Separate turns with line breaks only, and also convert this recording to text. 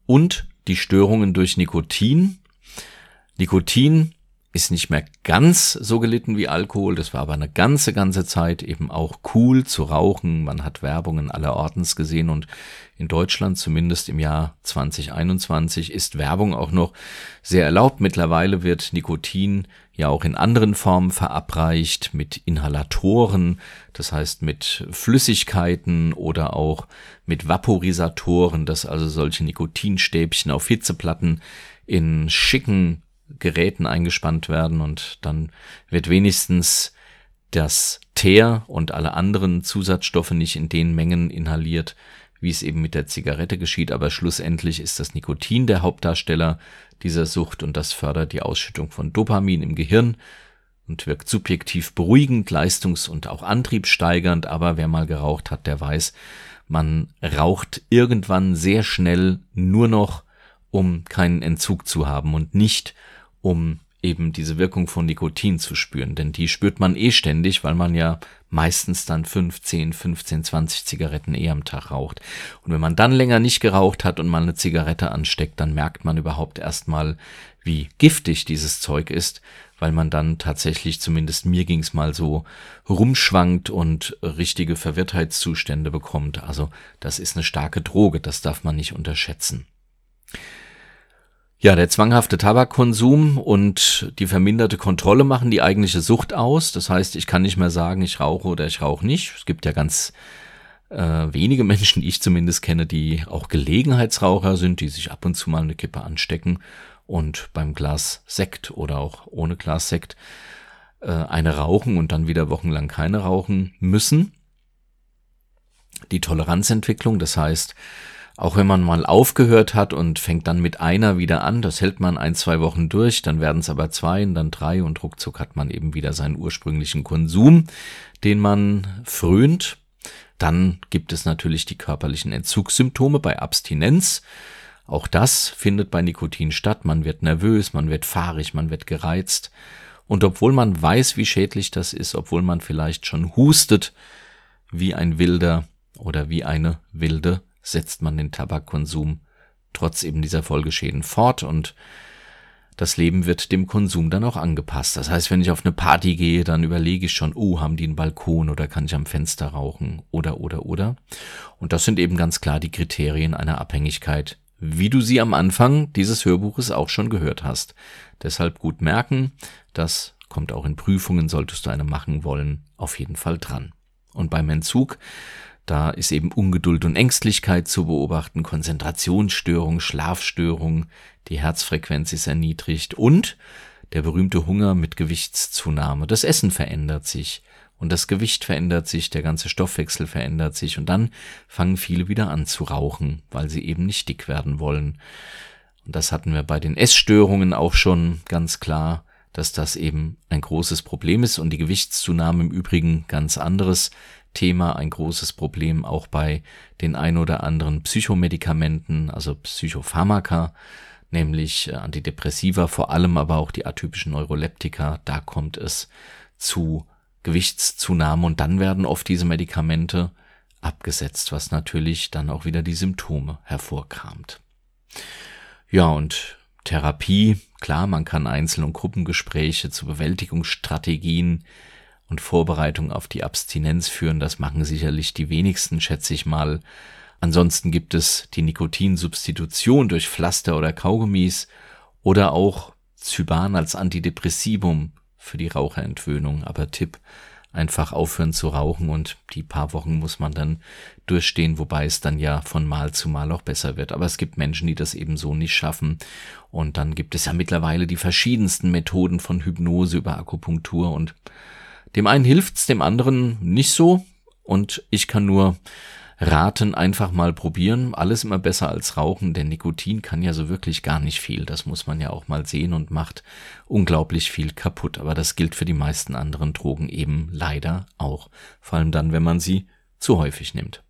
und die Störungen durch Nikotin. Nikotin ist nicht mehr ganz so gelitten wie Alkohol, das war aber eine ganze Zeit eben auch cool zu rauchen. Man hat Werbungen allerortens gesehen und in Deutschland, zumindest im Jahr 2021, ist Werbung auch noch sehr erlaubt. Mittlerweile wird Nikotin ja auch in anderen Formen verabreicht, mit Inhalatoren, das heißt mit Flüssigkeiten oder auch mit Vaporisatoren, dass also solche Nikotinstäbchen auf Hitzeplatten in schicken Geräten eingespannt werden und dann wird wenigstens das Teer und alle anderen Zusatzstoffe nicht in den Mengen inhaliert, wie es eben mit der Zigarette geschieht, aber schlussendlich ist das Nikotin der Hauptdarsteller dieser Sucht und das fördert die Ausschüttung von Dopamin im Gehirn und wirkt subjektiv beruhigend, leistungs- und auch antriebssteigernd, aber wer mal geraucht hat, der weiß, man raucht irgendwann sehr schnell nur noch, um keinen Entzug zu haben und nicht um eben diese Wirkung von Nikotin zu spüren, denn die spürt man ständig, weil man ja meistens dann 15, 20 Zigaretten am Tag raucht. Und wenn man dann länger nicht geraucht hat und mal eine Zigarette ansteckt, dann merkt man überhaupt erstmal, wie giftig dieses Zeug ist, weil man dann tatsächlich, zumindest mir ging's mal so, rumschwankt und richtige Verwirrtheitszustände bekommt. Also das ist eine starke Droge, das darf man nicht unterschätzen. Ja, der zwanghafte Tabakkonsum und die verminderte Kontrolle machen die eigentliche Sucht aus. Das heißt, ich kann nicht mehr sagen, ich rauche oder ich rauche nicht. Es gibt ja ganz wenige Menschen, die ich zumindest kenne, die auch Gelegenheitsraucher sind, die sich ab und zu mal eine Kippe anstecken und beim Glas Sekt oder auch ohne Glas Sekt eine rauchen und dann wieder wochenlang keine rauchen müssen. Die Toleranzentwicklung, das heißt, auch wenn man mal aufgehört hat und fängt dann mit einer wieder an, das hält man 1-2 Wochen durch, dann werden es aber 2 und dann 3 und ruckzuck hat man eben wieder seinen ursprünglichen Konsum, den man frönt. Dann gibt es natürlich die körperlichen Entzugssymptome bei Abstinenz. Auch das findet bei Nikotin statt. Man wird nervös, man wird fahrig, man wird gereizt. Und obwohl man weiß, wie schädlich das ist, obwohl man vielleicht schon hustet wie ein Wilder oder wie eine Wilde, setzt man den Tabakkonsum trotz eben dieser Folgeschäden fort und das Leben wird dem Konsum dann auch angepasst. Das heißt, wenn ich auf eine Party gehe, dann überlege ich schon, haben die einen Balkon oder kann ich am Fenster rauchen oder. Und das sind eben ganz klar die Kriterien einer Abhängigkeit, wie du sie am Anfang dieses Hörbuches auch schon gehört hast. Deshalb gut merken, das kommt auch in Prüfungen, solltest du eine machen wollen, auf jeden Fall dran. Und beim Entzug, da ist eben Ungeduld und Ängstlichkeit zu beobachten, Konzentrationsstörung, Schlafstörung, die Herzfrequenz ist erniedrigt und der berühmte Hunger mit Gewichtszunahme. Das Essen verändert sich und das Gewicht verändert sich, der ganze Stoffwechsel verändert sich und dann fangen viele wieder an zu rauchen, weil sie eben nicht dick werden wollen. Und das hatten wir bei den Essstörungen auch schon ganz klar, dass das eben ein großes Problem ist und die Gewichtszunahme im Übrigen ganz anderes Thema, ein großes Problem auch bei den ein oder anderen Psychomedikamenten, also Psychopharmaka, nämlich Antidepressiva, vor allem aber auch die atypischen Neuroleptika, da kommt es zu Gewichtszunahme und dann werden oft diese Medikamente abgesetzt, was natürlich dann auch wieder die Symptome hervorkramt. Ja, und Therapie, klar, man kann Einzel- und Gruppengespräche zu Bewältigungsstrategien und Vorbereitung auf die Abstinenz führen. Das machen sicherlich die wenigsten, schätze ich mal. Ansonsten gibt es die Nikotinsubstitution durch Pflaster oder Kaugummis oder auch Zyban als Antidepressivum für die Raucherentwöhnung. Aber Tipp, einfach aufhören zu rauchen und die paar Wochen muss man dann durchstehen, wobei es dann ja von Mal zu Mal auch besser wird. Aber es gibt Menschen, die das eben so nicht schaffen. Und dann gibt es ja mittlerweile die verschiedensten Methoden von Hypnose über Akupunktur und dem einen hilft's, dem anderen nicht so und ich kann nur raten, einfach mal probieren. Alles immer besser als Rauchen, denn Nikotin kann ja so wirklich gar nicht viel. Das muss man ja auch mal sehen und macht unglaublich viel kaputt. Aber das gilt für die meisten anderen Drogen eben leider auch. Vor allem dann, wenn man sie zu häufig nimmt.